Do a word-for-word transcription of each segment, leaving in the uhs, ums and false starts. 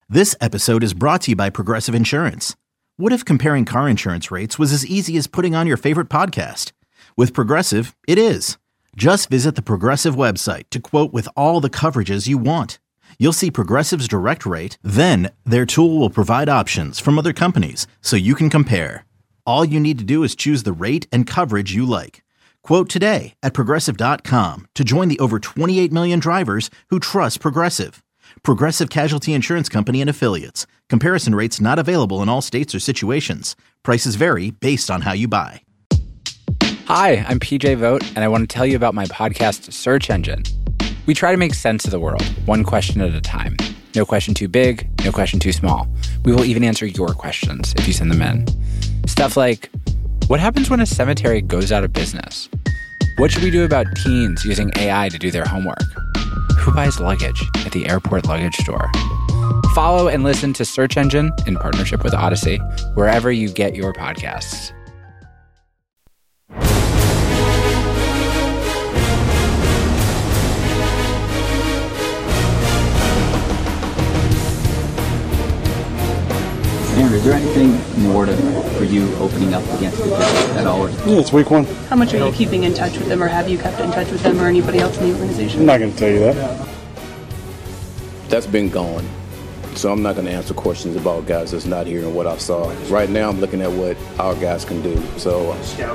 This episode is brought to you by Progressive Insurance. What if comparing car insurance rates was as easy as putting on your favorite podcast? With Progressive, it is. Just visit the Progressive website to quote with all the coverages you want. You'll see Progressive's direct rate, then their tool will provide options from other companies so you can compare. All you need to do is choose the rate and coverage you like. Quote today at progressive dot com to join the over twenty-eight million drivers who trust Progressive. Progressive Casualty Insurance Company and Affiliates. Comparison rates not available in all states or situations. Prices vary based on how you buy. Hi, I'm P J Vogt, and I want to tell you about my podcast, Search Engine. We try to make sense of the world, one question at a time. No question too big, no question too small. We will even answer your questions if you send them in. Stuff like, what happens when a cemetery goes out of business? What should we do about teens using A I to do their homework? Who buys luggage at the airport luggage store? Follow and listen to Search Engine in partnership with Odyssey, wherever you get your podcasts. Andrew, is there anything more to, for you opening up against the Jets at all? Yeah, it's week one. How much are you keeping in touch with them, or have you kept in touch with them or anybody else in the organization? I'm not going to tell you that. That's been gone. So I'm not going to answer questions about guys that's not here and what I saw. Right now I'm looking at what our guys can do. So,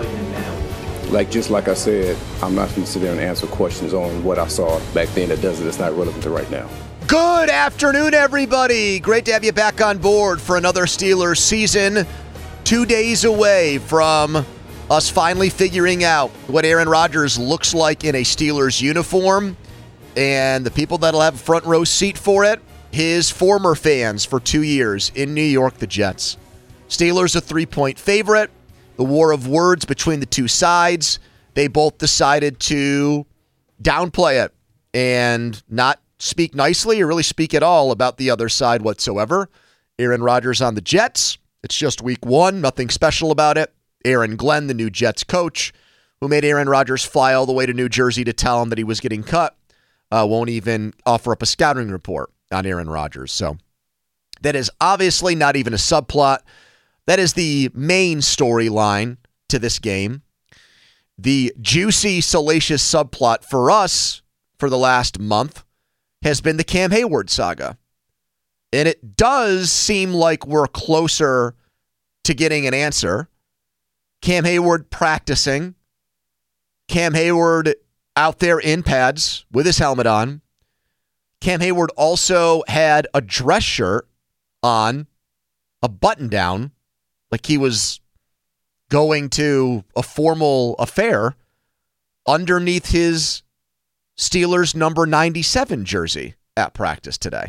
like just like I said, I'm not going to sit there and answer questions on what I saw back then that doesn't, it's not relevant to right now. Good afternoon, everybody. Great to have you back on board for another Steelers season. Two days away from us finally figuring out what Aaron Rodgers looks like in a Steelers uniform. And the people that'll have a front row seat for it, his former fans for two years in New York, the Jets. Steelers a three-point favorite. The war of words between the two sides. They both decided to downplay it and not speak nicely or really speak at all about the other side whatsoever. Aaron Rodgers on the Jets. It's just week one. Nothing special about it. Aaron Glenn, the new Jets coach, who made Aaron Rodgers fly all the way to New Jersey to tell him that he was getting cut, uh, won't even offer up a scouting report on Aaron Rodgers. So that is obviously not even a subplot. That is the main storyline to this game. The juicy, salacious subplot for us for the last month has been the Cam Hayward saga. And it does seem like we're closer to getting an answer. Cam Hayward practicing. Cam Hayward out there in pads with his helmet on. Cam Hayward also had a dress shirt on, a button down, like he was going to a formal affair underneath his Steelers number ninety-seven jersey at practice today.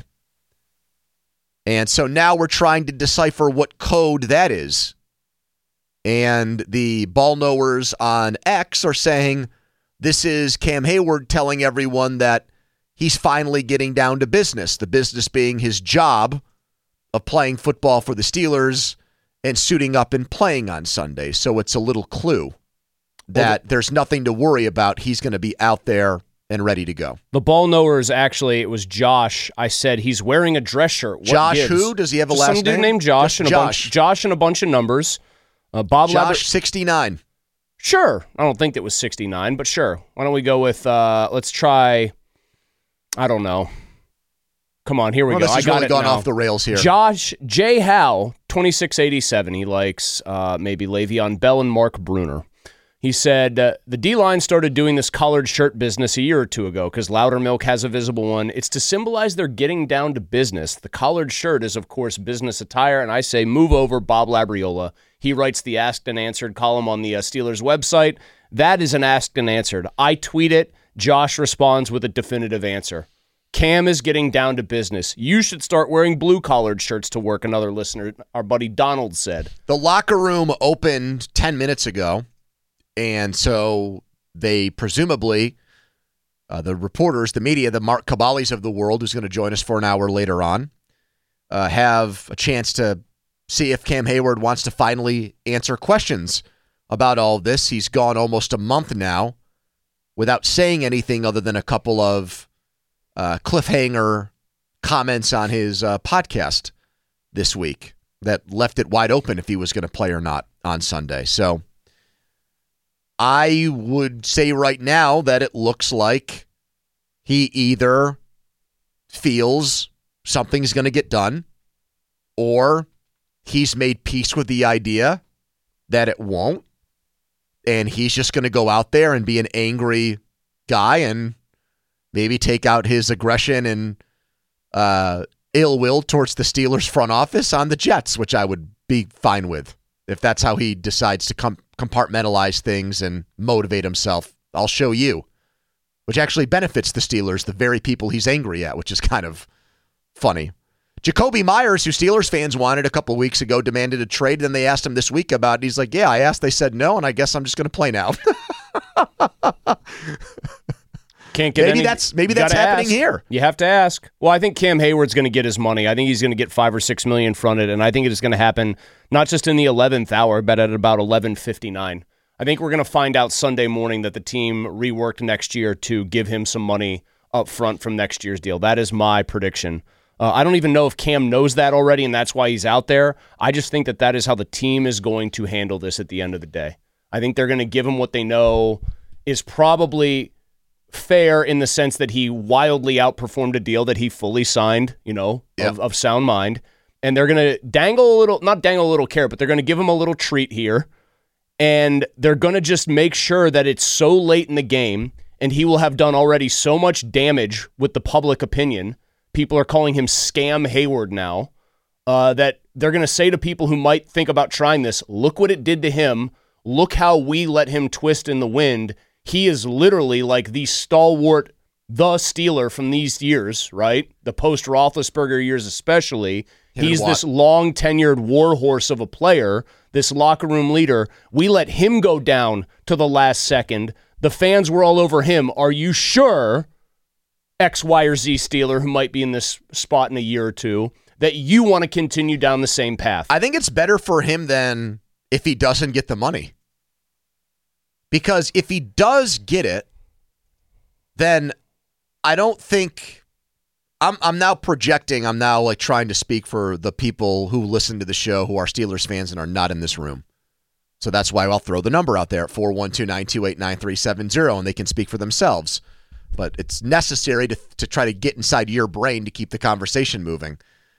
And so now we're trying to decipher what code that is. And the ball knowers on X are saying this is Cam Hayward telling everyone that he's finally getting down to business, the business being his job of playing football for the Steelers and suiting up and playing on Sunday. So it's a little clue that well, there's nothing to worry about. He's going to be out there and ready to go. The ball knowers, actually, it was Josh. I said he's wearing a dress shirt. What Josh gives? who? Does he have a Just last some name? Some dude named Josh. And Josh. A bunch, Josh and a bunch of numbers. Uh, Bob Josh, Labber- sixty-nine. Sure. I don't think it was sixty-nine, but sure. Why don't we go with, uh, let's try, I don't know. Come on, here we well, go. This has I got really it gone now. off the rails here. Josh J. Howe, twenty-six eighty-seven. He likes uh, maybe Le'Veon Bell and Mark Bruner. He said, uh, the D-line started doing this collared shirt business a year or two ago because Loudermilk has a visible one. It's to symbolize they're getting down to business. The collared shirt is, of course, business attire, and I say move over Bob Labriola. He writes the Asked and Answered column on the uh, Steelers website. That is an Asked and Answered. I tweet it. Josh responds with a definitive answer. Cam is getting down to business. You should start wearing blue-collared shirts to work, another listener, our buddy Donald said. The locker room opened ten minutes ago. And so they presumably, uh, the reporters, the media, the Mark Caballis of the world, who's going to join us for an hour later on, uh, have a chance to see if Cam Hayward wants to finally answer questions about all of this. He's gone almost a month now without saying anything other than a couple of uh, cliffhanger comments on his uh, podcast this week that left it wide open if he was going to play or not on Sunday. So I would say right now that it looks like he either feels something's going to get done or he's made peace with the idea that it won't, and he's just going to go out there and be an angry guy and maybe take out his aggression and uh, ill will towards the Steelers front office on the Jets, which I would be fine with. If that's how he decides to com- compartmentalize things and motivate himself, I'll show you, which actually benefits the Steelers, the very people he's angry at, which is kind of funny. Jacoby Myers, who Steelers fans wanted a couple weeks ago, demanded a trade. Then they asked him this week about it. He's like, yeah, I asked. They said no, and I guess I'm just going to play now. Can't get maybe any, that's maybe that's happening ask. here. You have to ask. Well, I think Cam Hayward's going to get his money. I think he's going to get five or six million fronted, and I think it is going to happen not just in the eleventh hour, but at about eleven fifty-nine. I think we're going to find out Sunday morning that the team reworked next year to give him some money up front from next year's deal. That is my prediction. Uh, I don't even know if Cam knows that already, and that's why he's out there. I just think that that is how the team is going to handle this at the end of the day. I think they're going to give him what they know is probably fair in the sense that he wildly outperformed a deal that he fully signed, you know, yep. of, of sound mind. And they're going to dangle a little, not dangle a little carrot, but they're going to give him a little treat here. And they're going to just make sure that it's so late in the game, and he will have done already so much damage with the public opinion. People are calling him Scam Hayward now, uh, that they're going to say to people who might think about trying this, look what it did to him. Look how we let him twist in the wind. He is literally like the stalwart, the Steeler from these years, right? The post-Roethlisberger years especially. Hit He's this long-tenured warhorse of a player, this locker room leader. We let him go down to the last second. The fans were all over him. Are you sure, X, Y, or Z Steeler, who might be in this spot in a year or two, that you want to continue down the same path? I think it's better for him than if he doesn't get the money. Because if he does get it, then I don't think I'm I'm now projecting, I'm now like trying to speak for the people who listen to the show who are Steelers fans and are not in this room. So that's why I'll throw the number out there at four one two, nine two eight, nine three seven zero, and they can speak for themselves. But it's necessary to to try to get inside your brain to keep the conversation moving.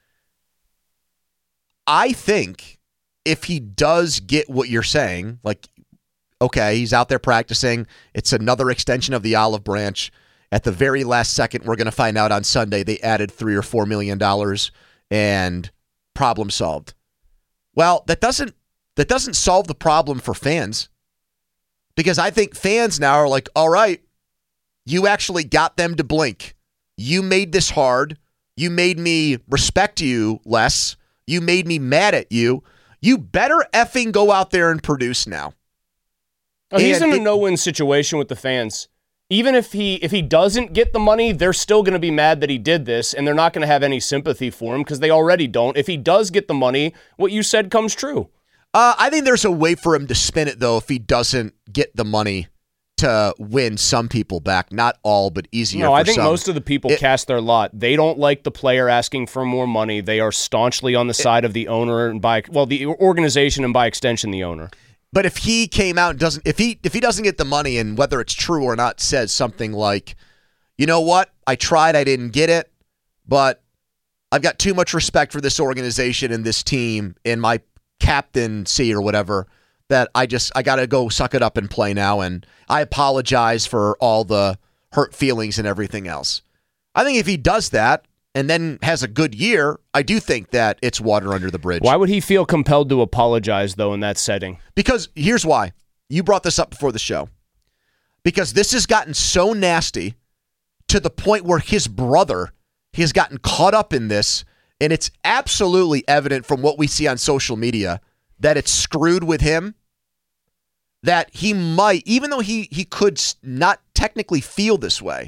I think if he does get what you're saying, like, okay, he's out there practicing. It's another extension of the olive branch. At the very last second, we're going to find out on Sunday they added three or four million dollars and problem solved. Well, that doesn't that doesn't solve the problem for fans, because I think fans now are like, all right, you actually got them to blink. You made this hard. You made me respect you less. You made me mad at you. You better effing go out there and produce now. Oh, he's and in a it, no-win situation with the fans. Even if he if he doesn't get the money, they're still going to be mad that he did this, and they're not going to have any sympathy for him because they already don't. If he does get the money, what you said comes true. Uh, I think there's a way for him to spin it, though, if he doesn't get the money to win some people back. Not all, but easier No, for I think some. most of the people It- cast their lot. They don't like the player asking for more money. They are staunchly on the side of the owner and by well, the organization and by extension the owner. But if he came out and doesn't, if he if he doesn't get the money and whether it's true or not says something like, you know what, I tried, I didn't get it, but I've got too much respect for this organization and this team and my captaincy or whatever, that I just, I got to go suck it up and play now, and I apologize for all the hurt feelings and everything else. I think if he does that and then has a good year, I do think that it's water under the bridge. Why would he feel compelled to apologize, though, in that setting? Because here's why. You brought this up before the show. Because this has gotten so nasty to the point where his brother has gotten caught up in this, and it's absolutely evident from what we see on social media that it's screwed with him, that he might, even though he, he could not technically feel this way,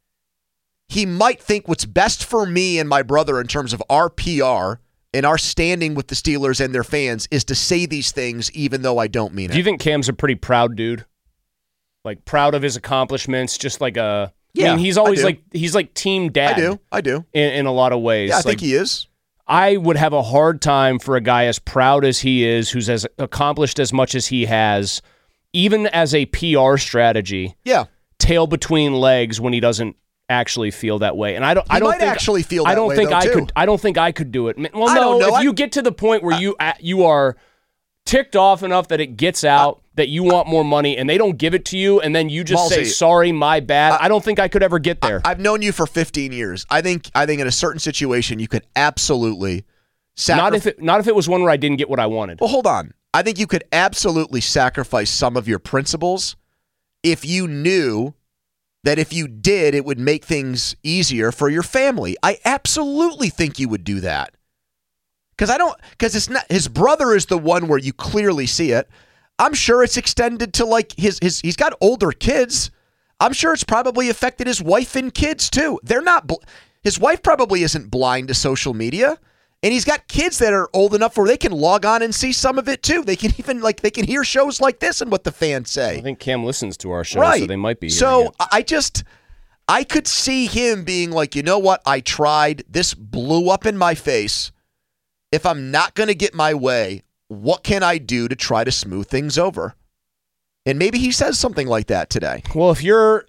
he might think what's best for me and my brother in terms of our P R and our standing with the Steelers and their fans is to say these things even though I don't mean it. Do you think Cam's a pretty proud dude? Like, proud of his accomplishments, just like a Yeah, I mean, he's I always do. like he's like team dad. I do. I do. In, in a lot of ways. Yeah, I like, think he is. I would have a hard time for a guy as proud as he is, who's as accomplished as much as he has, even as a P R strategy. Yeah. Tail between legs when he doesn't actually feel that way. And I don't He I don't might think actually feel that I don't way, think though, I too. could I don't think I could do it. Well, I no, don't know. if I- you get to the point where you uh, you are ticked off enough that it gets out that you want more money and they don't give it to you and then you just say Malsey, sorry, my bad. I, I don't think I could ever get there. I've known you for fifteen years. I think I think in a certain situation you could absolutely sacrifice. not if it not if it was one where I didn't get what I wanted. Well, hold on. I think you could absolutely sacrifice some of your principles if you knew that if you did, it would make things easier for your family. I absolutely think you would do that. Because I don't, because it's not, his brother is the one where you clearly see it. I'm sure it's extended to like his, his, he's got older kids. I'm sure it's probably affected his wife and kids too. They're not, bl- his wife probably isn't blind to social media. And he's got kids that are old enough where they can log on and see some of it too. They can even like, they can hear shows like this and what the fans say. I think Cam listens to our show, Right. so they might be. So hearing it. I just, I could see him being like, you know what? I tried. This blew up in my face. If I'm not going to get my way, what can I do to try to smooth things over? And maybe he says something like that today. Well, if you're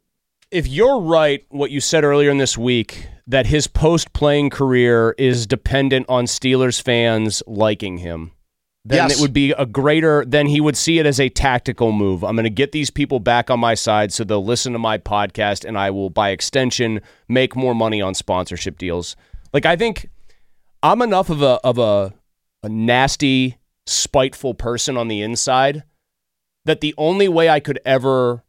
if you're right, what you said earlier in this week, that his post-playing career is dependent on Steelers fans liking him, then Yes. it would be a greater, then he would see it as a tactical move. I'm going to get these people back on my side so they'll listen to my podcast and I will, by extension, make more money on sponsorship deals. Like, I think I'm enough of a of a, a nasty, spiteful person on the inside that the only way I could ever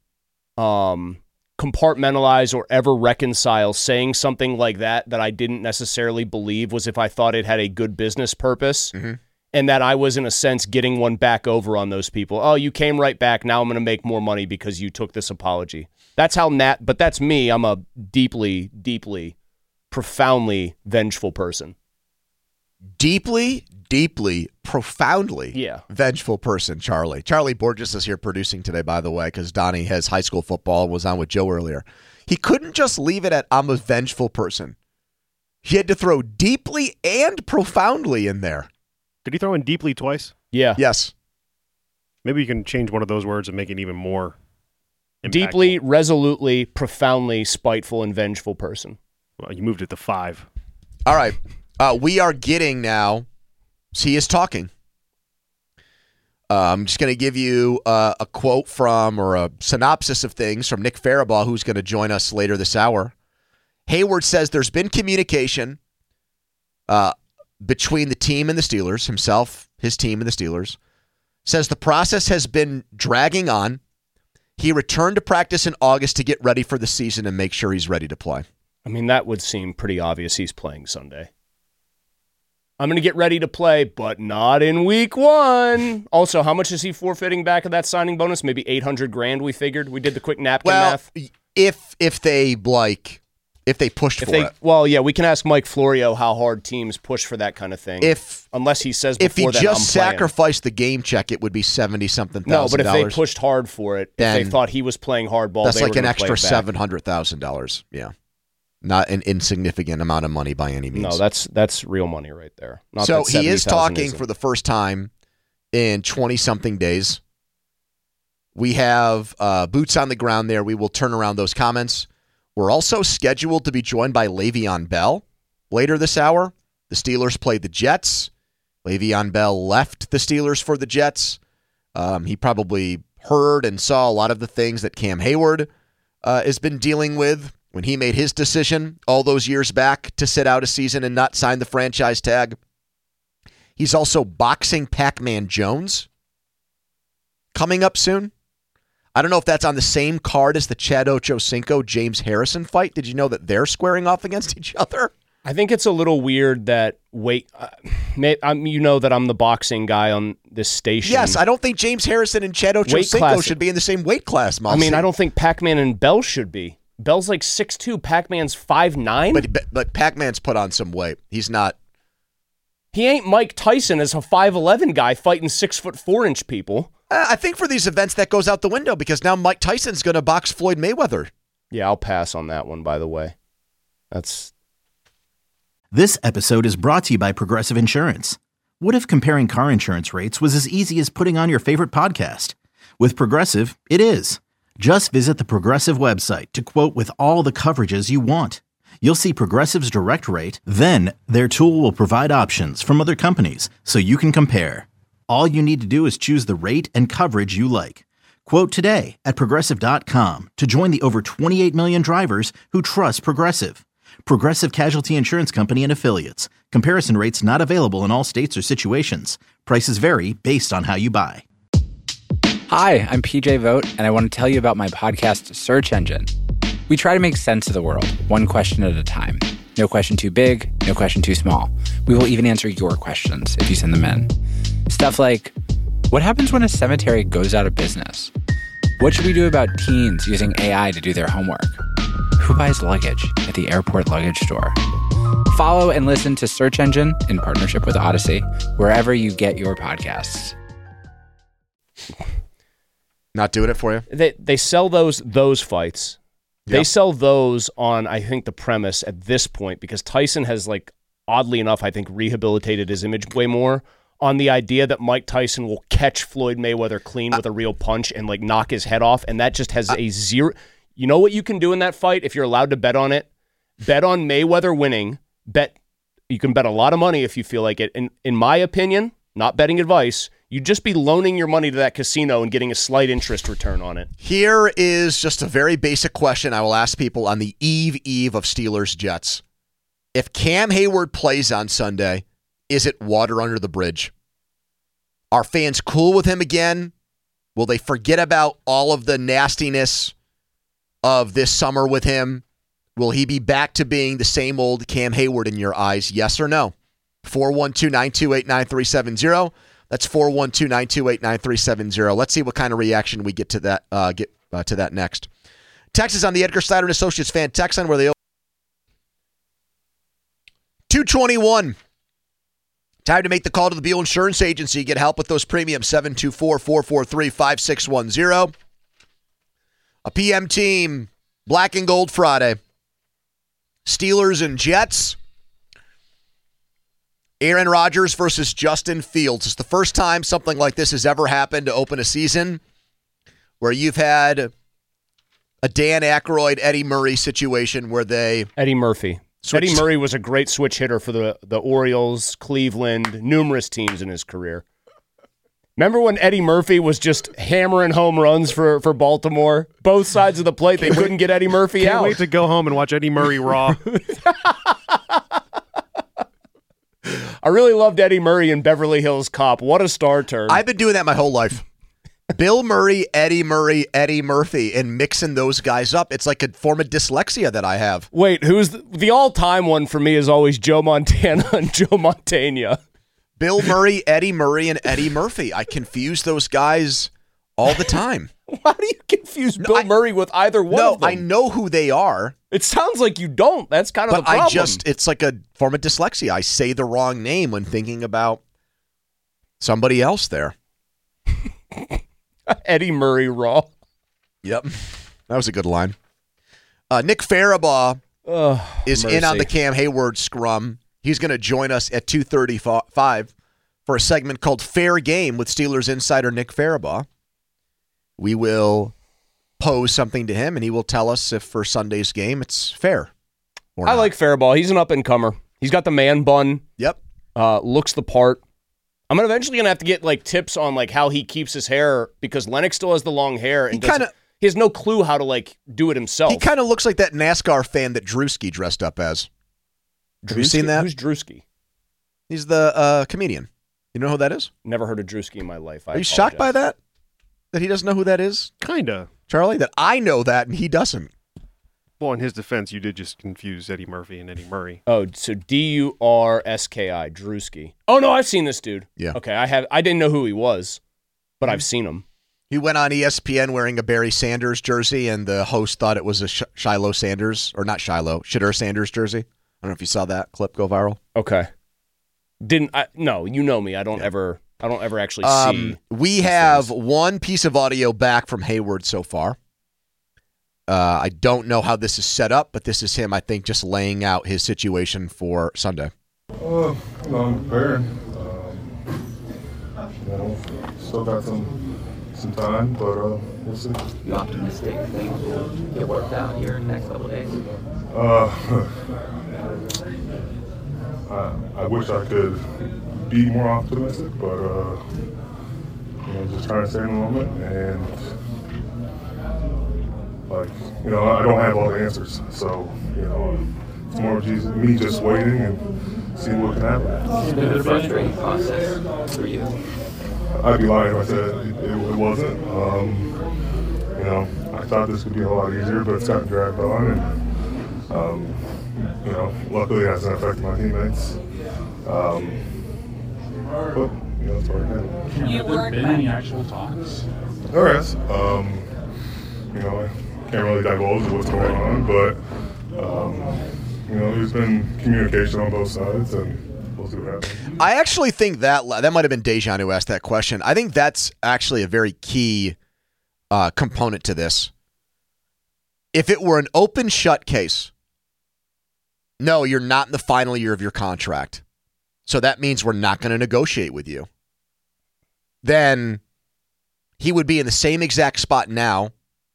um, compartmentalize or ever reconcile saying something like that that I didn't necessarily believe was if I thought it had a good business purpose, Mm-hmm. and that I was, in a sense, getting one back over on those people. Oh, you came right back. Now I'm going to make more money because you took this apology. That's how Nat, but that's me. I'm a deeply, deeply, profoundly vengeful person. Deeply, deeply, profoundly Yeah. vengeful person, Charlie. Charlie Borges is here producing today, by the way, because Donnie has high school football, was on with Joe earlier. He couldn't just leave it at I'm a vengeful person. He had to throw deeply and profoundly in there. Did he throw in deeply twice? Yeah. Yes. Maybe you can change one of those words and make it even more impactful. Deeply, resolutely, profoundly spiteful and vengeful person. Well, you moved it to five. All right. Uh, we are getting now. He is talking. Uh, I'm just going to give you uh, a quote from or a synopsis of things from Nick Farabaugh, who's going to join us later this hour. Hayward says there's been communication uh, between the team and the Steelers, himself, his team, and the Steelers. Says the process has been dragging on. He returned to practice in August to get ready for the season and make sure he's ready to play. I mean, that would seem pretty obvious he's playing Sunday. I'm going to get ready to play, but not in week one. Also, how much is he forfeiting back of that signing bonus? Maybe eight hundred grand, we figured. We did the quick napkin Well, math. if if they like, if they pushed If for they, it, well, yeah, we can ask Mike Florio how hard teams push for that kind of thing. if Unless he says if he before that, just I'm playing. sacrificed the game check, it would be seventy something No, thousand but if they dollars. pushed hard for it, if Then they thought he was playing hardball, That's they like were an gonna play extra it back. seven hundred thousand dollars. Yeah, not an insignificant amount of money by any means. No, that's that's real money right there. Not so that he is seventy thousand talking isn't. for the first time in twenty something days. We have uh, boots on the ground there. We will turn around those comments. We're also scheduled to be joined by Le'Veon Bell later this hour. The Steelers played the Jets. Le'Veon Bell left the Steelers for the Jets. Um, he probably heard and saw a lot of the things that Cam Hayward uh, has been dealing with when he made his decision all those years back to sit out a season and not sign the franchise tag. He's also boxing Pac-Man Jones coming up soon. I don't know if that's on the same card as the Chad Ochocinco James Harrison fight. Did you know that they're squaring off against each other? I think it's a little weird that wait, uh, may, I'm, you know that I'm the boxing guy on this station. Yes, I don't think James Harrison and Chad Ochocinco class- should be in the same weight class, Malsey. I mean, I don't think Pac-Man and Bell should be. Bell's like six two, Pac-Man's five nine. But but Pac-Man's put on some weight. He's not. He ain't Mike Tyson as a five eleven guy fighting six foot four inch people. Uh, I think for these events that goes out the window because now Mike Tyson's going to box Floyd Mayweather Yeah, I'll pass on that one, by the way. That's... This episode is brought to you by Progressive Insurance. What if comparing car insurance rates was as easy as putting on your favorite podcast? With Progressive, it is. Just visit the Progressive website to quote with all the coverages you want. You'll see Progressive's direct rate, then their tool will provide options from other companies so you can compare. All you need to do is choose the rate and coverage you like. Quote today at Progressive dot com to join the over twenty-eight million drivers who trust Progressive. Progressive Casualty Insurance Company and Affiliates. Comparison rates not available in all states or situations. Prices vary based on how you buy. Hi, I'm P J Vogt, and I want to tell you about my podcast, Search Engine. We try to make sense of the world, one question at a time. No question too big, no question too small. We will even answer your questions if you send them in. Stuff like, what happens when a cemetery goes out of business? What should we do about teens using A I to do their homework? Who buys luggage at the airport luggage store? Follow and listen to Search Engine in partnership with Odyssey, wherever you get your podcasts. Not doing it for you? They they sell those those fights. They Yep. sell those on, I think, the premise at this point, because Tyson has, like, oddly enough, I think, rehabilitated his image way more on the idea that Mike Tyson will catch Floyd Mayweather clean with a real punch and, like, knock his head off, and that just has a zero... You know what you can do in that fight if you're allowed to bet on it? Bet on Mayweather winning. Bet you can bet a lot of money if you feel like it. And in my opinion, not betting advice, you'd just be loaning your money to that casino and getting a slight interest return on it. Here is just a very basic question I will ask people on the eve eve of Steelers-Jets. If Cam Hayward plays on Sunday, is it water under the bridge? Are fans cool with him again? Will they forget about all of the nastiness of this summer with him? Will he be back to being the same old Cam Hayward in your eyes? Yes or no? four one two, nine two eight, nine three seven zero. That's four one two, nine two eight, nine three seven zero. Let's see what kind of reaction we get to that uh, get uh, to that next. Text is on the Edgar Snyder and Associates fan text line where they two twenty-one. Time to make the call to the Beal Insurance Agency. Get help with those premiums. seven two four, four four three, five six one zero. A P M team, Black and Gold Friday. Steelers and Jets. Aaron Rodgers versus Justin Fields. It's the first time something like this has ever happened to open a season where you've had a Dan Aykroyd, Eddie Murray situation where they... Eddie Murphy. Switched. Eddie Murray was a great switch hitter for the, the Orioles, Cleveland, numerous teams in his career. Remember when Eddie Murphy was just hammering home runs for, for Baltimore? Both sides of the plate, they couldn't get Eddie Murphy Can't out. wait to go home and watch Eddie Murray raw. I really loved Eddie Murray in Beverly Hills Cop. What a star turn. I've been doing that my whole life. Bill Murray, Eddie Murray, Eddie Murphy, and mixing those guys up. It's like a form of dyslexia that I have. Wait, who's the, the all-time one for me is always Joe Montana and Joe Montana. Bill Murray, Eddie Murray, and Eddie Murphy. I confuse those guys all the time. Why do you confuse No, Bill I- Murray with either one No, of them? I know who they are, It sounds like you don't. That's kind of but the problem. I just, it's like a form of dyslexia. I say the wrong name when thinking about somebody else there. Eddie Murray raw. Yep. That was a good line. Uh, Nick Farabaugh Ugh, is in on mercy. the Cam Hayward scrum. He's going to join us at two thirty-five for a segment called Fair Game with Steelers insider Nick Farabaugh. We will pose something to him, and he will tell us if for Sunday's game it's fair or I not. like Faribault. He's an up-and-comer. He's got the man bun. Yep. Uh, looks the part. I'm gonna eventually going to have to get like tips on like how he keeps his hair because Lennox still has the long hair. And He doesn't- kinda- he has no clue how to like do it himself. He kind of looks like that NASCAR fan that Drewski dressed up as. Have you seen that? Who's Drewski? He's the uh, comedian. You know who that is? Never heard of Drewski in my life. I Are you shocked by apologize. that? That he doesn't know who that is? Kinda. Charlie? That I know that and he doesn't. Well, in his defense, you did just confuse Eddie Murphy and Eddie Murray. Oh, so D U R S K I, Drewski. Oh no, I've seen this dude. Yeah. Okay, I have. I didn't know who he was, but I've seen him. He went on E S P N wearing a Barry Sanders jersey, and the host thought it was a Sh- Shiloh Sanders, or not Shiloh, Shadur Sanders jersey. I don't know if you saw that clip go viral. Okay. Didn't I? No, you know me. I don't ever. I don't ever actually Um, see. we have one piece of audio back from Hayward so far. Uh, I don't know how this is set up, but this is him, I think, just laying out his situation for Sunday. Uh, you know, I'm preparing. Um, you know, still got some some time, but uh, we'll see. You optimistic things will get worked out here in the next couple of days? Uh, I, I wish I could be more optimistic, but uh, you know, just trying to stay in the moment and. Like, you know, I don't have all the answers, so, you know, it's more of just me just waiting and seeing what can happen. It's been a frustrating process for you. I'd be lying if I said it, it, it wasn't. Um, you know, I thought this would be a lot easier, but it's gotten dragged on, and, um, you know, luckily it hasn't affected my teammates. Um, but, you know, it's hard to handle. Have there been any actual talks? There is. Um, you know, I, can't really divulge what's going on, but um, you know, there's been communication on both sides, and we'll see what happens. I actually think that that might have been Dejan who asked that question. I think that's actually a very key uh, component to this. If it were an open shut case, no, you're not in the final year of your contract, so that means we're not going to negotiate with you. Then he would be in the same exact spot now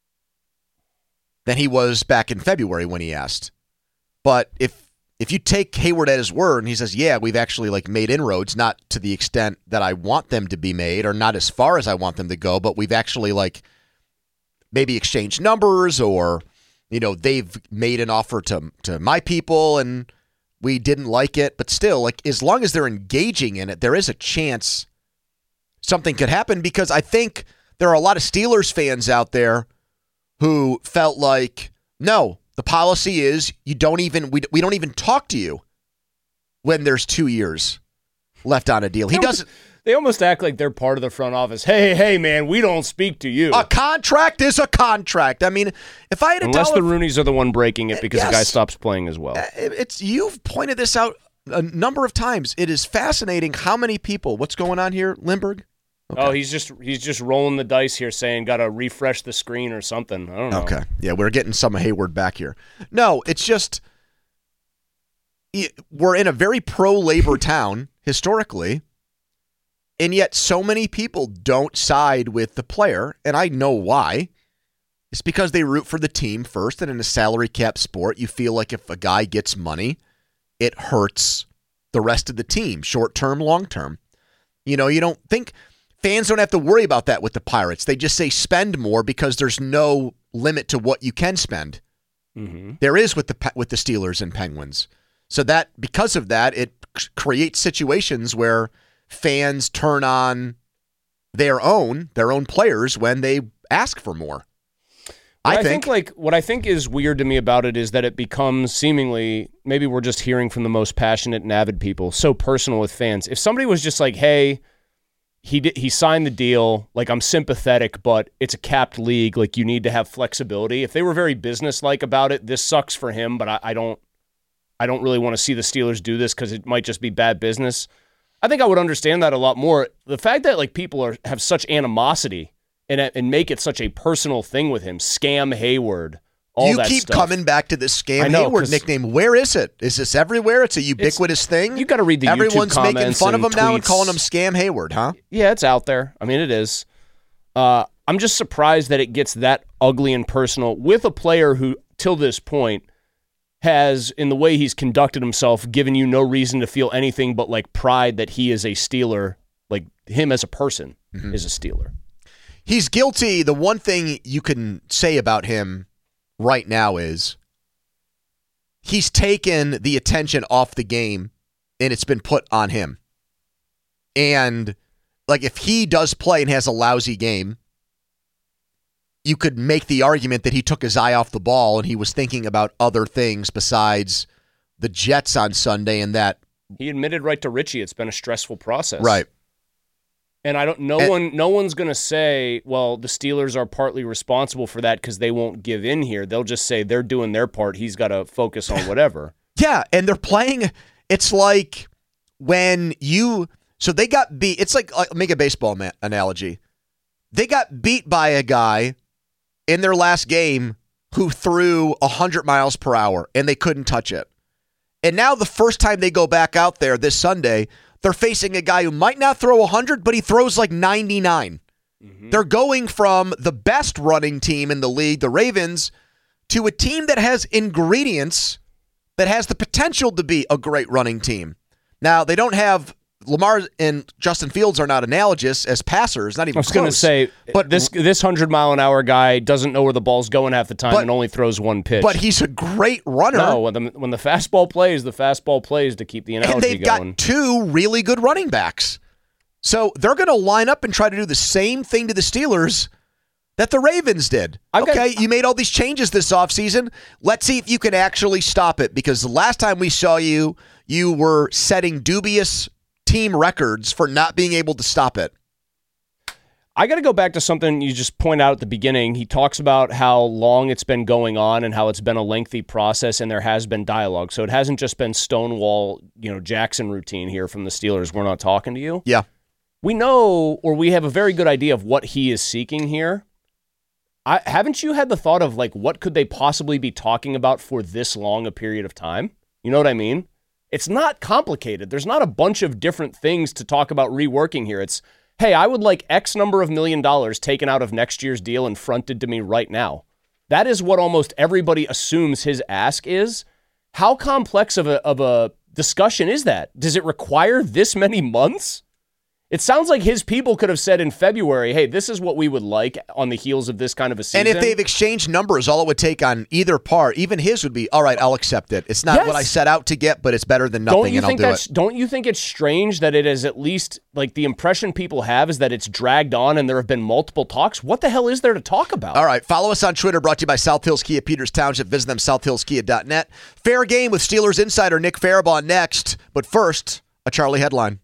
than he was back in February when he asked. But if if you take Hayward at his word and he says, yeah, we've actually like made inroads, not to the extent that I want them to be made or not as far as I want them to go, but we've actually like maybe exchanged numbers or, you know, they've made an offer to to my people and we didn't like it. But still, like as long as they're engaging in it, there is a chance something could happen because I think there are a lot of Steelers fans out there who felt like, no, the policy is you don't even we, we don't even talk to you when there's two years left on a deal. He doesn't. They almost act like they're part of the front office. Hey, hey, man, we don't speak to you. A contract is a contract. I mean, if I had to unless tell the if, Rooneys are the one breaking it because yes, the guy stops playing as well. It's you've pointed this out a number of times. It is fascinating how many people. What's going on here, Lindbergh? Okay. Oh, he's just he's just rolling the dice here, saying got to refresh the screen or something. I don't know. Okay, yeah, we're getting some Hayward back here. No, it's just we're in a very pro-labor town historically, and yet so many people don't side with the player, and I know why. It's because they root for the team first, and in a salary cap sport, you feel like if a guy gets money, it hurts the rest of the team, short term, long term. You know, you don't think. Fans don't have to worry about that with the Pirates. They just say spend more because there's no limit to what you can spend. Mm-hmm. There is with the with the Steelers and Penguins. So that because of that, it creates situations where fans turn on their own their own players when they ask for more. I, I think, think like what I think is weird to me about it is that it becomes seemingly maybe we're just hearing from the most passionate and avid people, so personal with fans. If somebody was just like, hey, He did, he signed the deal. Like, I'm sympathetic, but it's a capped league. Like, you need to have flexibility. If they were very businesslike about it, this sucks for him, but I, I don't I don't really want to see the Steelers do this because it might just be bad business. I think I would understand that a lot more. The fact that, like, people are have such animosity and, and make it such a personal thing with him, scam Hayward, all you that keep stuff. coming back to this Scam know, Hayward nickname. Where is it? Is this everywhere? It's a ubiquitous it's, thing? You got to read the Everyone's YouTube comments making fun of him and now and tweets. calling him Scam Hayward, huh? Yeah, it's out there. I mean, it is. Uh, I'm just surprised that it gets that ugly and personal with a player who, till this point, has, in the way he's conducted himself, given you no reason to feel anything but like pride that he is a Steeler, like him as a person mm-hmm. is a Steeler. He's guilty. The one thing you can say about him right now is he's taken the attention off the game and it's been put on him. And like if he does play and has a lousy game, you could make the argument that he took his eye off the ball and he was thinking about other things besides the Jets on Sunday and that. He admitted right to Richie it's been a stressful process. Right. And I don't. No and, one. No one's going to say, "Well, the Steelers are partly responsible for that because they won't give in here." They'll just say they're doing their part. He's got to focus on whatever. Yeah, and they're playing. It's like when you. So they got beat. It's like, like make a baseball ma- analogy. They got beat by a guy in their last game who threw one hundred miles per hour and they couldn't touch it. And now the first time they go back out there this Sunday, they're facing a guy who might not throw one hundred, but he throws like ninety-nine. Mm-hmm. They're going from the best running team in the league, the Ravens, to a team that has ingredients that has the potential to be a great running team. Now, they don't have Lamar and Justin Fields are not analogous as passers, not even close. I was going to say, but this this hundred-mile-an-hour guy doesn't know where the ball's going half the time but, and only throws one pitch. But he's a great runner. No, when the, when the fastball plays, the fastball plays to keep the analogy going. And they've going. got two really good running backs. So they're going to line up and try to do the same thing to the Steelers that the Ravens did. I've okay, got, you made all these changes this offseason. Let's see if you can actually stop it, because the last time we saw you, you were setting dubious team records for not being able to stop it. I got to go back to something you just pointed out at the beginning. He talks about how long it's been going on and how it's been a lengthy process, and there has been dialogue. So it hasn't just been Stonewall, you know, Jackson routine here from the Steelers. We're not talking to you. Yeah. We know, or we have a very good idea of what he is seeking here. I, haven't you had the thought of, like, what could they possibly be talking about for this long a period of time? You know what I mean? It's not complicated. There's not a bunch of different things to talk about reworking here. It's, hey, I would like X number of million dollars taken out of next year's deal and fronted to me right now. That is what almost everybody assumes his ask is. How complex of a, of a discussion is that? Does it require this many months? It sounds like his people could have said in February, hey, this is what we would like on the heels of this kind of a season. And if they've exchanged numbers, all it would take on either part, even his would be, all right, I'll accept it. It's not yes. what I set out to get, but it's better than nothing, don't you and think I'll do that's, it. Don't you think it's strange that it is at least, like, the impression people have is that it's dragged on and there have been multiple talks? What the hell is there to talk about? All right, follow us on Twitter, brought to you by South Hills Kia, Peters Township. Visit them, south hills kia dot net. Fair game with Steelers insider Nick Farabaugh next. But first, a Charlie headline.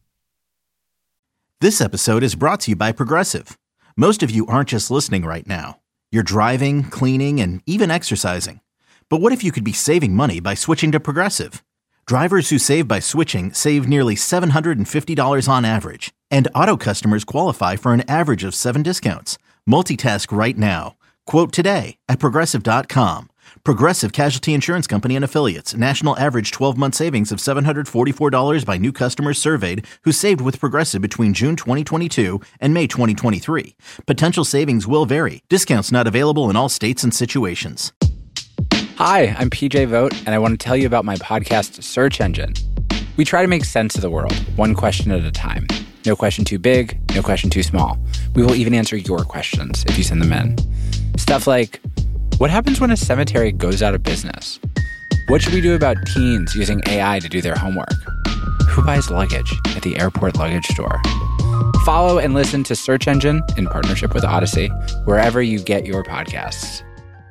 This episode is brought to you by Progressive. Most of you aren't just listening right now. You're driving, cleaning, and even exercising. But what if you could be saving money by switching to Progressive? Drivers who save by switching save nearly seven hundred fifty dollars on average. And auto customers qualify for an average of seven discounts. Multitask right now. Quote today at Progressive dot com. Progressive Casualty Insurance Company and Affiliates. National average twelve-month savings of seven hundred forty-four dollars by new customers surveyed who saved with Progressive between June twenty twenty-two and May twenty twenty-three. Potential savings will vary. Discounts not available in all states and situations. Hi, I'm P J Vogt, and I want to tell you about my podcast, Search Engine. We try to make sense of the world, one question at a time. No question too big, no question too small. We will even answer your questions if you send them in. Stuff like, what happens when a cemetery goes out of business? What should we do about teens using A I to do their homework? Who buys luggage at the airport luggage store? Follow and listen to Search Engine in partnership with Odyssey, wherever you get your podcasts.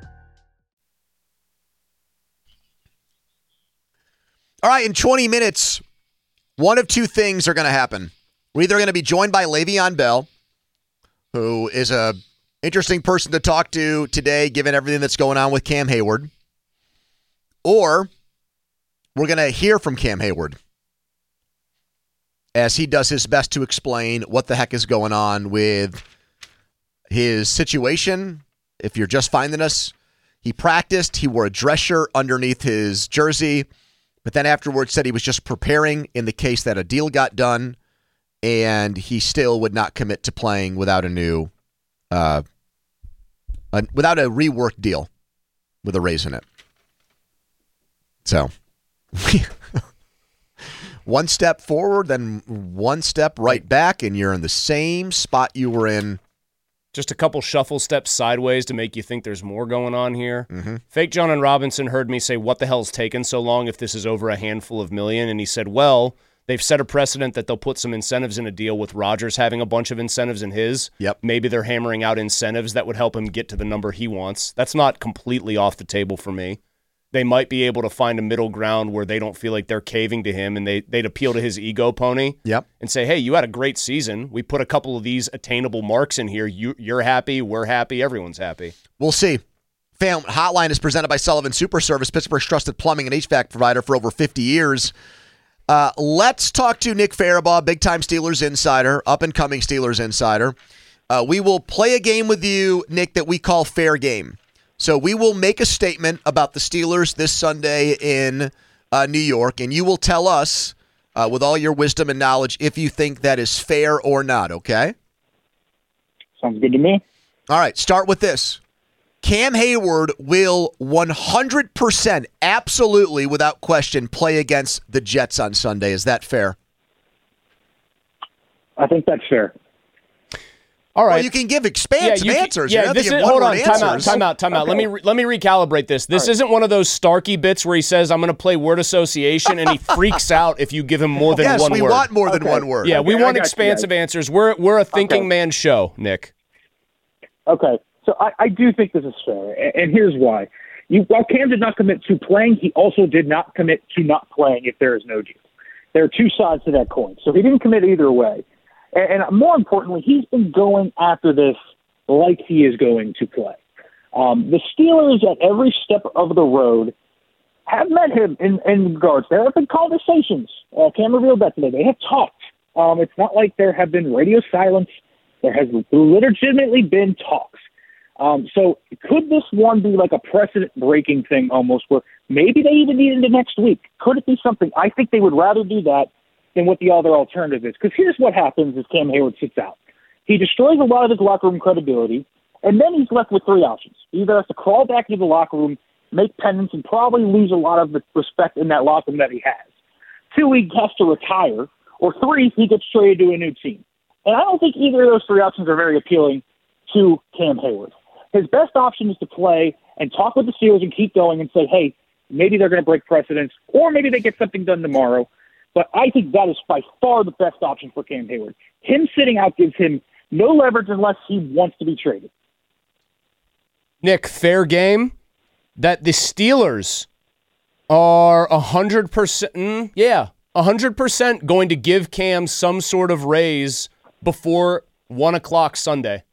All right, in twenty minutes, one of two things are going to happen. We're either going to be joined by Le'Veon Bell, who is a interesting person to talk to today, given everything that's going on with Cam Hayward. Or we're going to hear from Cam Hayward as he does his best to explain what the heck is going on with his situation. If you're just finding us, he practiced. He wore a dress shirt underneath his jersey, but then afterwards said he was just preparing in the case that a deal got done, and he still would not commit to playing without a new Uh, uh, without a reworked deal with a raise in it. So, one step forward, then one step right back, and you're in the same spot you were in. Just a couple shuffle steps sideways to make you think there's more going on here. Mm-hmm. Fake John and Robinson heard me say, what the hell's taken so long if this is over a handful of million? And he said, well, they've set a precedent that they'll put some incentives in a deal with Rodgers having a bunch of incentives in his. Yep. Maybe they're hammering out incentives that would help him get to the number he wants. That's not completely off the table for me. They might be able to find a middle ground where they don't feel like they're caving to him, and they, they'd appeal to his ego pony. Yep. And say, hey, you had a great season. We put a couple of these attainable marks in here. You, you're happy. We're happy. Everyone's happy. We'll see. Fam Hotline is presented by Sullivan Super Service, Pittsburgh's trusted plumbing and H V A C provider for over fifty years. Uh, let's talk to Nick Farabaugh, big-time Steelers insider, up-and-coming Steelers insider. Uh, we will play a game with you, Nick, that we call Fair Game. So we will make a statement about the Steelers this Sunday in uh, New York, and you will tell us, uh, with all your wisdom and knowledge, if you think that is fair or not, okay? Sounds good to me. All right, start with this. Cam Hayward will one hundred percent, absolutely, without question, play against the Jets on Sunday. Is that fair? I think that's fair. All right. Well, you can give expansive yeah, you, answers. Yeah, you this give is, hold on. one-word Time out. answers. Time out. Time out. Okay. Let me re, let me recalibrate this. This right. isn't one of those Starkey bits where he says, "I'm going to play word association," and he freaks out if you give him more than yes, one we word. want more than Okay. one word. Yeah, Okay, we I want got you expansive guys. answers. We're we're a thinking Okay. man show, Nick. Okay, so I, I do think this is fair, and, and here's why. You, while Cam did not commit to playing, he also did not commit to not playing if there is no deal. There are two sides to that coin. So he didn't commit either way. And, and more importantly, he's been going after this like he is going to play. Um, the Steelers, at every step of the road, have met him in, in regards. There have been conversations. Uh, Cam revealed that today. They have talked. Um, it's not like there have been radio silence. There has legitimately been talks. Um, so could this one be like a precedent-breaking thing almost where maybe they even need into next week? Could it be something? I think they would rather do that than what the other alternative is. Because here's what happens as Cam Hayward sits out. He destroys a lot of his locker room credibility, and then he's left with three options. He either has to crawl back into the locker room, make penance, and probably lose a lot of the respect in that locker room that he has. Two, he has to retire. Or three, he gets traded to a new team. And I don't think either of those three options are very appealing to Cam Hayward. His best option is to play and talk with the Steelers and keep going and say, hey, maybe they're going to break precedents, or maybe they get something done tomorrow. But I think that is by far the best option for Cam Hayward. Him sitting out gives him no leverage unless he wants to be traded. Nick, fair game that the Steelers are one hundred percent, mm, yeah, one hundred percent going to give Cam some sort of raise before one o'clock Sunday.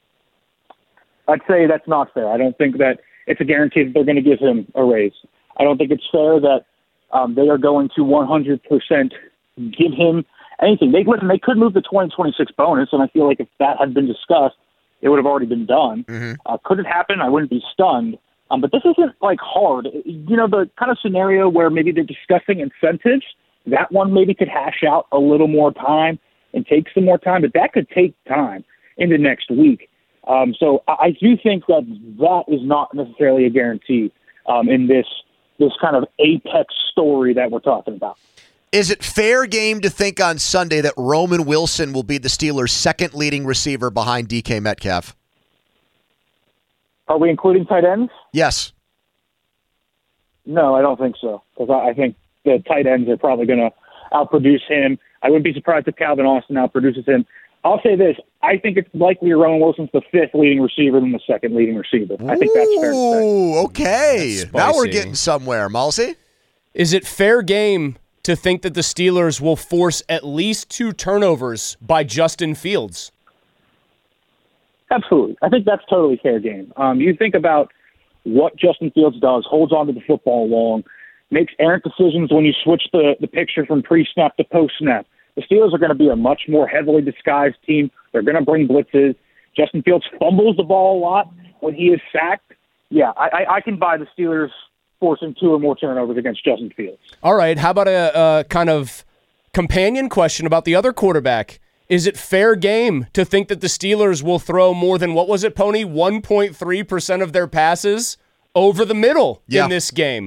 I'd say that's not fair. I don't think that it's a guarantee that they're going to give him a raise. I don't think it's fair that um, they are going to one hundred percent give him anything. They, listen, they could move the twenty twenty-six bonus, and I feel like if that had been discussed, it would have already been done. Mm-hmm. Uh, could it happen? I wouldn't be stunned. Um, but this isn't, like, hard. You know, the kind of scenario where maybe they're discussing incentives, that one maybe could hash out a little more time and take some more time, but that could take time into next week. Um, so I, I do think that that is not necessarily a guarantee um, in this this kind of apex story that we're talking about. Is it fair game to think on Sunday that Roman Wilson will be the Steelers' second leading receiver behind D K Metcalf? Are we including tight ends? Yes. No, I don't think so, because I, I think the tight ends are probably going to outproduce him. I wouldn't be surprised if Calvin Austin outproduces him. I'll say this. I think it's likely Roman Wilson's the fifth leading receiver than the second leading receiver. I think that's fair to say. Ooh, okay. That's Now we're spicy. getting somewhere, Malsey. Is it fair game to think that the Steelers will force at least two turnovers by Justin Fields? Absolutely. I think that's totally fair game. Um, you think about what Justin Fields does, holds on to the football long, makes errant decisions when you switch the, the picture from pre-snap to post-snap. The Steelers are going to be a much more heavily disguised team. They're going to bring blitzes. Justin Fields fumbles the ball a lot when he is sacked. Yeah, I, I, I can buy the Steelers forcing two or more turnovers against Justin Fields. All right, how about a, a kind of companion question about the other quarterback? Is it fair game to think that the Steelers will throw more than, what was it, Pony, one point three percent of their passes over the middle Yeah. in this game?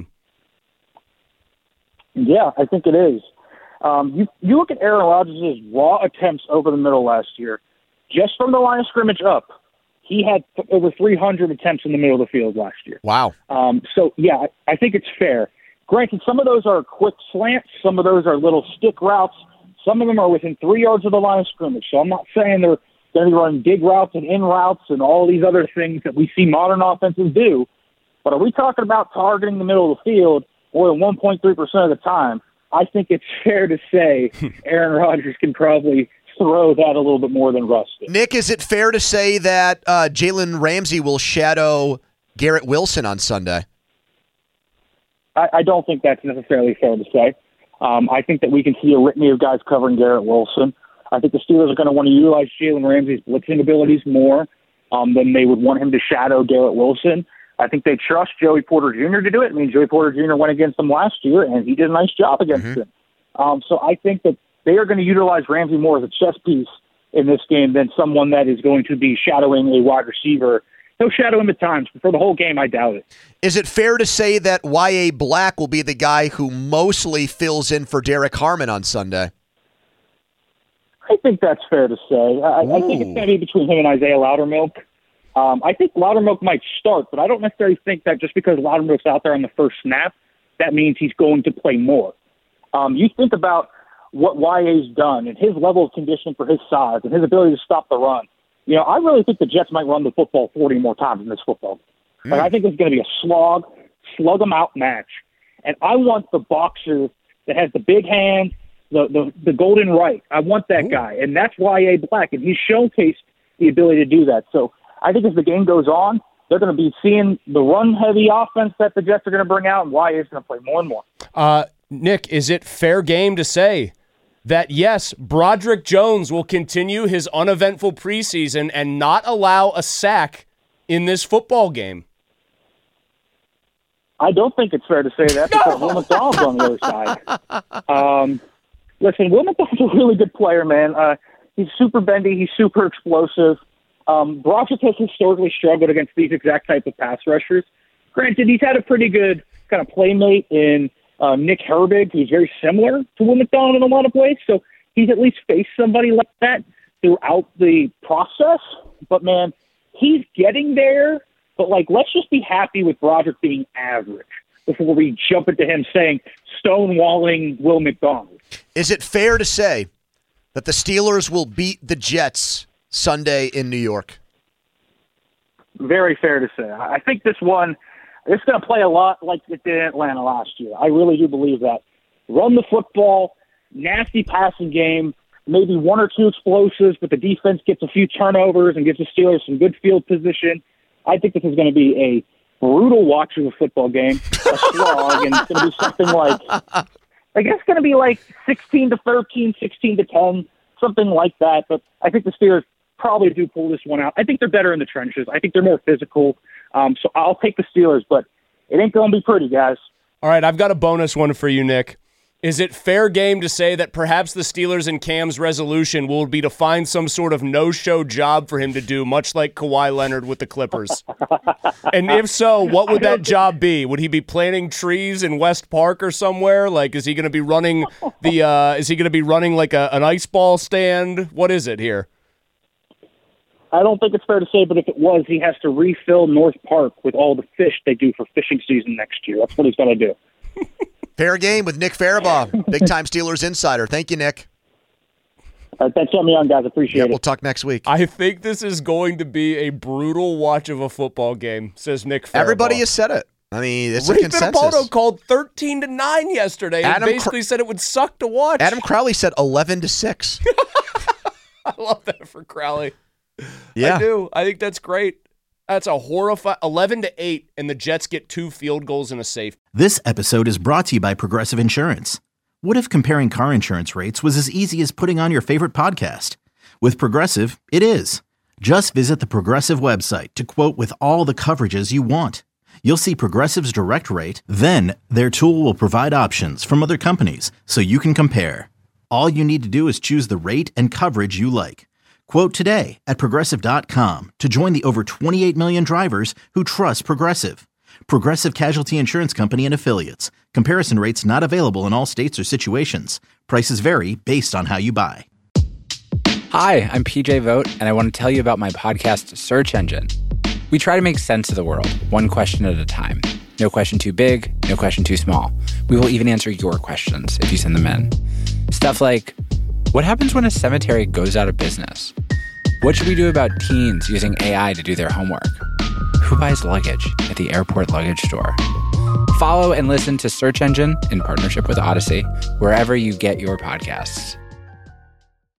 Yeah, I think it is. Um, you, you look at Aaron Rodgers' raw attempts over the middle last year, just from the line of scrimmage up, he had th- over three hundred attempts in the middle of the field last year. Wow. Um, so, yeah, I, I think it's fair. Granted, some of those are quick slants. Some of those are little stick routes. Some of them are within three yards of the line of scrimmage. So I'm not saying they're going to be running dig routes and in routes and all these other things that we see modern offenses do. But are we talking about targeting the middle of the field more than one point three percent of the time? I think it's fair to say Aaron Rodgers can probably throw that a little bit more than Russ did. Nick, is it fair to say that uh, Jalen Ramsey will shadow Garrett Wilson on Sunday? I, I don't think that's necessarily fair to say. Um, I think that we can see a litany of guys covering Garrett Wilson. I think the Steelers are going to want to utilize Jalen Ramsey's blitzing abilities more um, than they would want him to shadow Garrett Wilson. I think they trust Joey Porter Junior to do it. I mean, Joey Porter Junior went against them last year, and he did a nice job against Mm-hmm. him. Um, so I think that they are going to utilize Ramsey more as a chess piece in this game than someone that is going to be shadowing a wide receiver. He'll shadow him at times, but for the whole game, I doubt it. Is it fair to say that Y A. Black will be the guy who mostly fills in for Derek Harmon on Sunday? I think that's fair to say. I, I think it's going to be between him and Isaiah Loudermilk. Um, I think Loudermilk might start, but I don't necessarily think that just because Loudermilk's out there on the first snap, that means he's going to play more. Um, you think about what Y A's done and his level of conditioning for his size and his ability to stop the run. You know, I really think the Jets might run the football forty more times in this football game. Like, I think it's going to be a slog, slug 'em out match. And I want the boxer that has the big hands, the, the, the golden right. I want that Ooh. guy. And that's Y A. Black. And he's showcased the ability to do that. So I think as the game goes on, they're going to be seeing the run-heavy offense that the Jets are going to bring out, and Y A is going to play more and more. Uh, Nick, is it fair game to say that, yes, Broderick Jones will continue his uneventful preseason and not allow a sack in this football game? I don't think it's fair to say that because Will McDonald's on the other side. Um, listen, Will McDonald's a really good player, man. Uh, he's super bendy. He's super explosive. Um, Broderick has historically struggled against these exact type of pass rushers. Granted, he's had a pretty good kind of playmate in uh, Nick Herbig, who's very similar to Will McDonald in a lot of ways. So he's at least faced somebody like that throughout the process. But, man, he's getting there. But, like, let's just be happy with Broderick being average before we jump into him saying stonewalling Will McDonald. Is it fair to say that the Steelers will beat the Jets Sunday in New York? Very fair to say. I think this one, it's going to play a lot like it did in Atlanta last year. I really do believe that. Run the football, nasty passing game, maybe one or two explosives, but the defense gets a few turnovers and gives the Steelers some good field position. I think this is going to be a brutal watch of a football game, a slog, and it's going to be something like, I guess it's going to be like sixteen to thirteen, sixteen to ten, something like that. But I think the Steelers probably do pull this one out. I think they're better in the trenches. I think they're more physical. Um, so I'll take the Steelers, but it ain't going to be pretty, guys. All right, I've got a bonus one for you, Nick. Is it fair game to say that perhaps the Steelers and Cam's resolution will be to find some sort of no-show job for him to do, much like Kawhi Leonard with the Clippers? And if so, what would that job be? Would he be planting trees in West Park or somewhere? Like, is he going to be running the? Uh, is he going to be running like a, an ice ball stand? What is it here? I don't think it's fair to say, but if it was, he has to refill North Park with all the fish they do for fishing season next year. That's what he's got to do. Fair game with Nick Farabaugh, big-time Steelers insider. Thank you, Nick. Uh, thanks for having me on, guys. Appreciate yeah, it. We'll talk next week. I think this is going to be a brutal watch of a football game, says Nick Farabaugh. Everybody has said it. I mean, it's Ray a consensus. Fittipaldo called thirteen to nine yesterday and Adam basically Cr- said it would suck to watch. Adam Crowley said eleven to six. I love that for Crowley. Yeah. I do. I think that's great. That's a horrifying eleven to eight, and the Jets get two field goals and a safe. This episode is brought to you by Progressive Insurance. What if comparing car insurance rates was as easy as putting on your favorite podcast? With Progressive, it is. Just visit the Progressive website to quote with all the coverages you want. You'll see Progressive's direct rate, then their tool will provide options from other companies so you can compare. All you need to do is choose the rate and coverage you like. Quote today at Progressive dot com to join the over twenty-eight million drivers who trust Progressive. Progressive Casualty Insurance Company and Affiliates. Comparison rates not available in all states or situations. Prices vary based on how you buy. Hi, I'm P J Vogt, and I want to tell you about my podcast, Search Engine. We try to make sense of the world, one question at a time. No question too big, no question too small. We will even answer your questions if you send them in. Stuff like, what happens when a cemetery goes out of business? What should we do about teens using A I to do their homework? Who buys luggage at the airport luggage store? Follow and listen to Search Engine in partnership with Odyssey, wherever you get your podcasts.